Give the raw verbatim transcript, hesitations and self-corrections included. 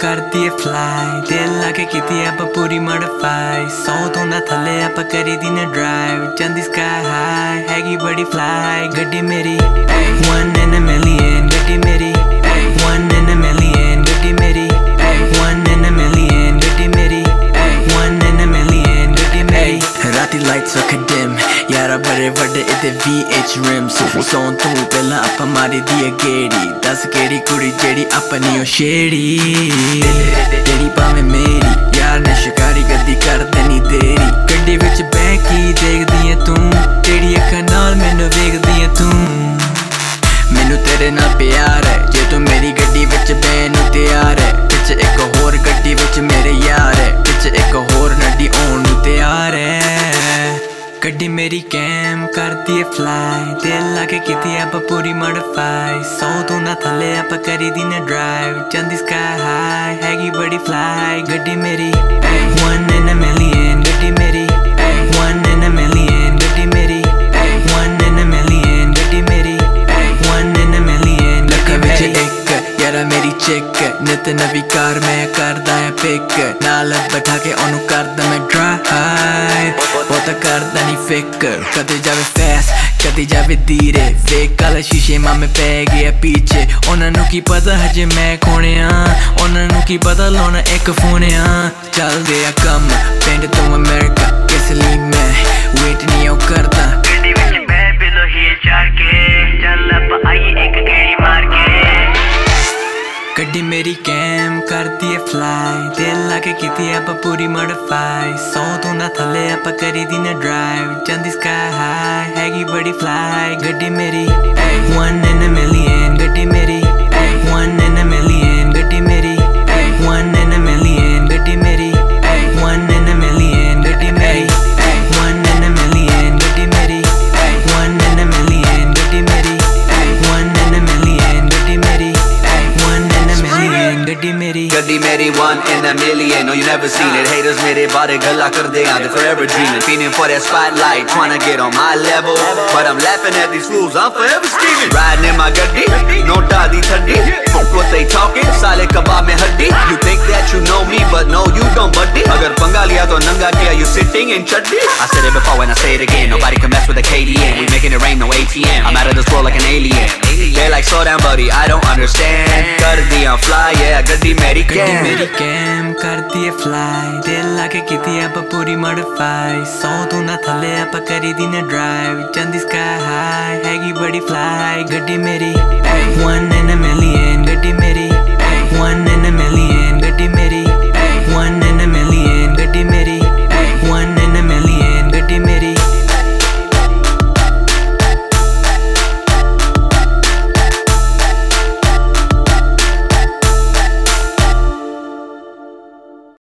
करती है फ्लाई दिल लाके कीती आप पूरी मॉडिफाई सौ तो ना थले आप करी दी ना ड्राइव चंदी स्काई हाई हैगी बड़ी फ्लाई गड्डी मेरी वन इन अ मिलियन गड्डी मेरी वन इन अ मिलियन गड्डी मेरी वन इन अ मिलियन गड्डी मेरी वन इन अ मिलियन गड्डी मेरी राती लाइट्स अख डिम यारा बड़े वड्डे इते V H rims सौन तू पहला आप मारी दी गेड़ी दस केड़ी कुड़ी जेड़ी अपनी ओ शेड़ी तेरी पावे मेरी यार ने शिकारी गद्दी कर देनी देरी गड्डी विच बैठी देखदी है तू तेरी अखां नाल मैनू वेखदी है तू मैनू तेरे नाल प्यार है जे तू मेरी गड्डी विच बैन नू तैयार है पिछ एक होर गड्डी विच मेरे यार है पिछ एक होर नड्डी आउण नू तैयार है गड्डी मेरी कैम करती है फ्लाई दिल लाके कीती आप पूरी मॉडिफाई सौ तो ना थले आप करी दी ना ड्राइव चंदी स्काई हाई हैगी बड़ी फ्लाई गड्डी मेरी वन इन अ मिलियन गड्डी मेरी वन इन अ मिलियन गड्डी मेरी वन इन अ मिलियन गड्डी मेरी वन इन अ मिलियन गड्डी मेरी एक यारा मेरी चेक नित नवी कार मैं करदा है पिक नाल बैठा के ओनू करदा मैं ड्राइव बहुत करदा नहीं फिकर कदे जावे फैस्ट कदे जावे धीरे वेख काले शीशे मामे पै गया पीछे उन्हां नू की पता हजे मैं खोणिया उन्हां नू की पता लाउणा एक फोनिया चल गया कम पिंड तो अमेरिका किस लिए मैं वेट नहीं ओ करदा गड्डी विच मैं बिलो ही चार के चल अब आई एक गेड़ी मार के गड्डी मेरी कैम करती है फ्लाई दिल लाके कीती आप पूरी मॉडिफाई सौ तो ना थले आप करी दी ना ड्राइव चंदी स्काई हाई हैगी बड़ी फ्लाई गड्डी मेरी वन इन अ मिलियन गड्डी मेरी वन इन अ मिलियन गड्डी मेरी वन इन अ मिलियन गड्डी मेरी वन इन अ मिलियन गड्डी मेरी वन इन अ मिलियन गड्डी मेरी वन इन अ मिलियन गड्डी मेरी वन इन अ मिलियन गड्डी मेरी वन इन अ मिलियन गड्डी मेरी गड्डी मेरी one in a million. No, you never seen it. Haters मेरे बारे गल्ला कर दे याद forever dreaming. Feeling for that spotlight, trying to get on my level. But I'm laughing at these fools, I'm forever scheming. Riding in my गड्डी, no दादी ठंडी. Fuck what they talking, साले कबाब में हड्डी. You think that you know me, but no, you don't buddy. अगर पंगा लिया तो नंगा किया, you sitting in chutney. I said it before and I say it again. Nobody can mess with a K D N. We making it rain, no A T M. I'm out of this world like an alien. They're like slow down, buddy, I don't understand. कर दी I'm fly, yeah, गड्डी मेरी गड्डी मेरी cam करती है fly दिल लाके कीती आप पूरी मॉडिफाई सौ तो ना थले आप करी दी ना ड्राइव चंदी स्काई हाई हैगी बड़ी फ्लाई गड्डी मेरी वन इन अ मिलियन गड्डी मेरी वन इन अ मिलियन